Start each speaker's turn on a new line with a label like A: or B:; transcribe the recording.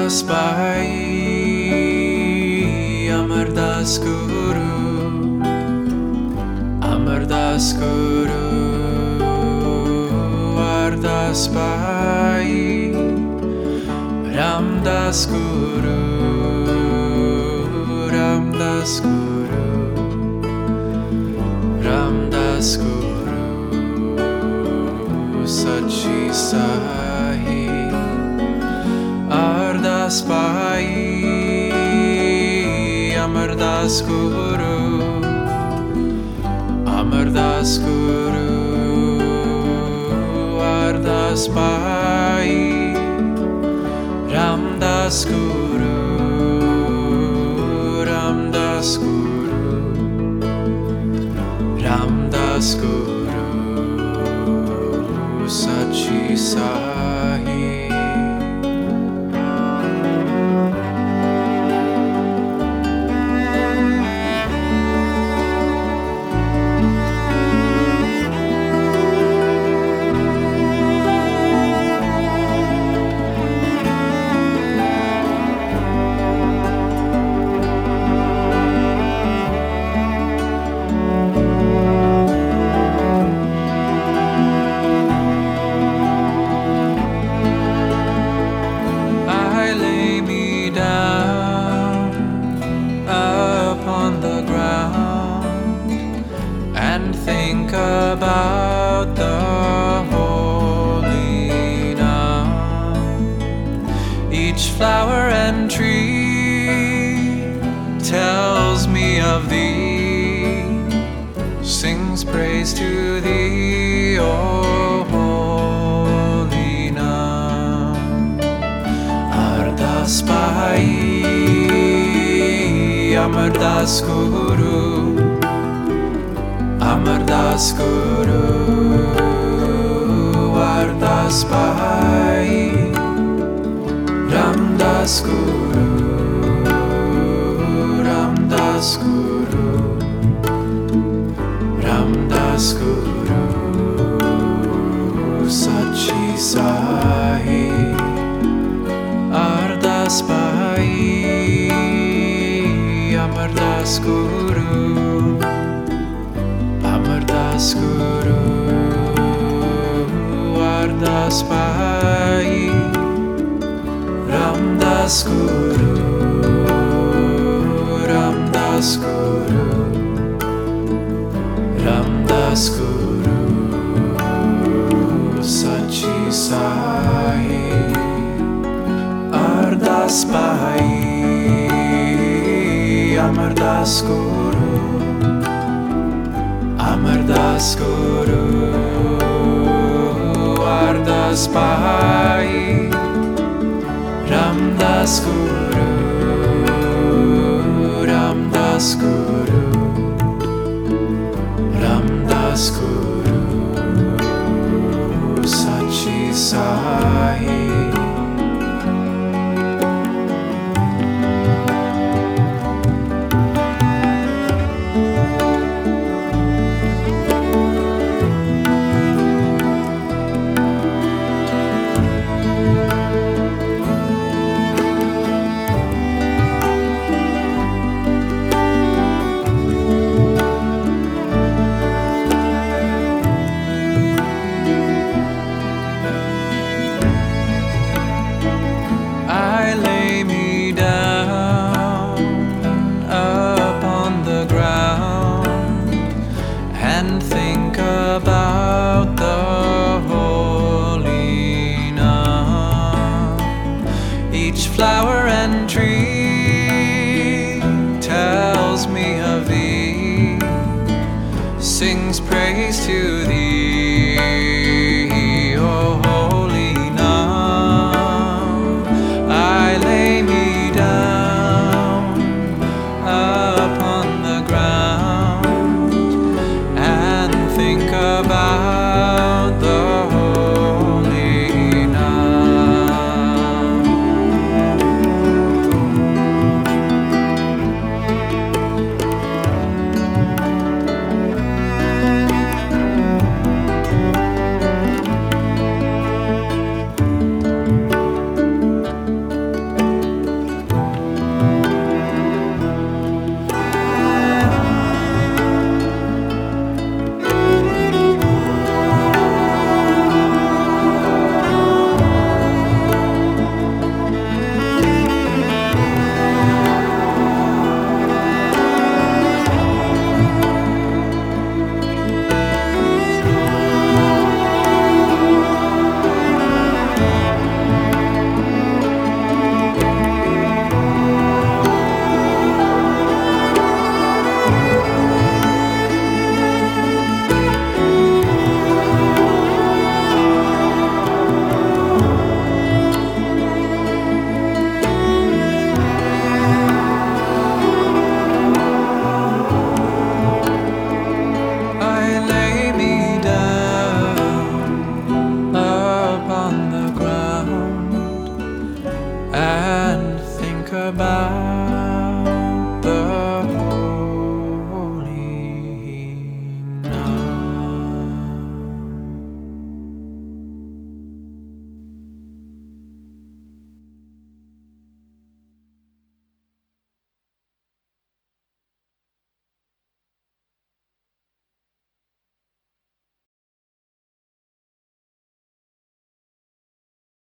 A: Pai, Amardas Guru, Amardas Guru, Ardas Pai, Ramdas Guru, Ramdas Guru, Ramdas Guru, Sachi Sahi, Ardas Pai, Amardas Guru, Amardas Guru, Ardas Pai, Ramdas Guru, Ramdas Guru, Ramdas Guru, Sachi Sahi. Think about the holy Naam. Each flower and tree tells me of thee, sings praise to thee, O holy Naam. Ardas Pai, Amardas Guru, Amardas Guru, Ardas Pai, Ramdas Guru, Ramdas Guru, Ramdas Guru, Sachi Sahi, Ardas Pai, Amardas Guru, Amardas Guru, Ardas Pai, Ramdas Guru, Ramdas Guru, Ramdas Guru, Sachi Sahi, Ardas Pai, Amardas Guru, Amardas Guru, Ardas Pai, Ramdas Guru, Ramdas Guru, Ramdas Guru, Sachi Sahi. Guru.